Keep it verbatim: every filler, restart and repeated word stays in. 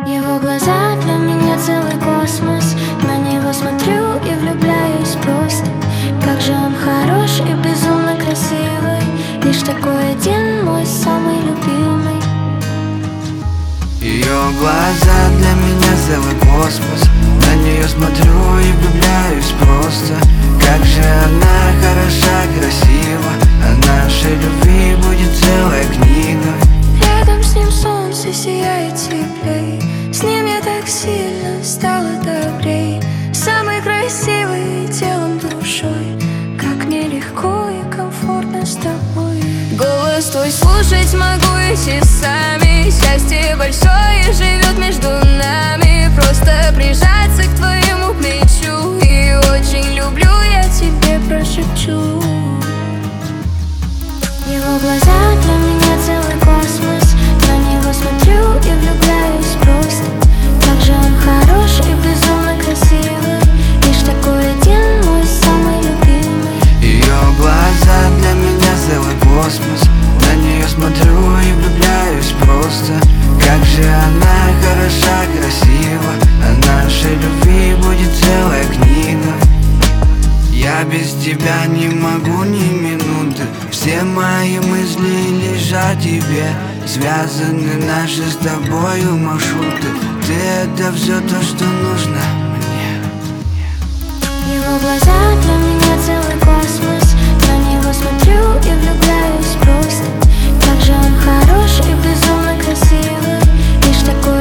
Его глаза для меня целый космос. На него смотрю и влюбляюсь просто. Как же он хорош и безумно красивый. Лишь такой один мой самый любимый. Ее глаза для меня целый космос. На нее смотрю и влюбляюсь просто. Как же она хороша, красива. О нашей любви будет целая книга. Рядом с ним солнце сияет теплей. С ним я так сильно стала добрей. Самый красивый телом, душой. Как мне легко и комфортно с тобой. Голос твой слушать могу и часами. Счастье большое живет между нами. Просто прижаться к твоему плечу. И очень люблю, я тебе прошепчу. Его глаза для меня целый космос. На него смотрю и влюбляюсь просто. Как же он хорош и безумно красивый. Лишь такой один мой самый любимый. Ее глаза для меня целый космос. На нее смотрю и влюбляюсь просто. Как же она хороша, красива. О нашей любви будет целая книга. Я без тебя не могу ни минуты. Все мои мысли лежат в тебе. Связаны наши с тобою маршруты. Ты — это все то, что нужно мне. Его глаза для меня целый космос. На него смотрю и влюбляюсь просто. Как же он хорош и безумно красивый. Лишь такой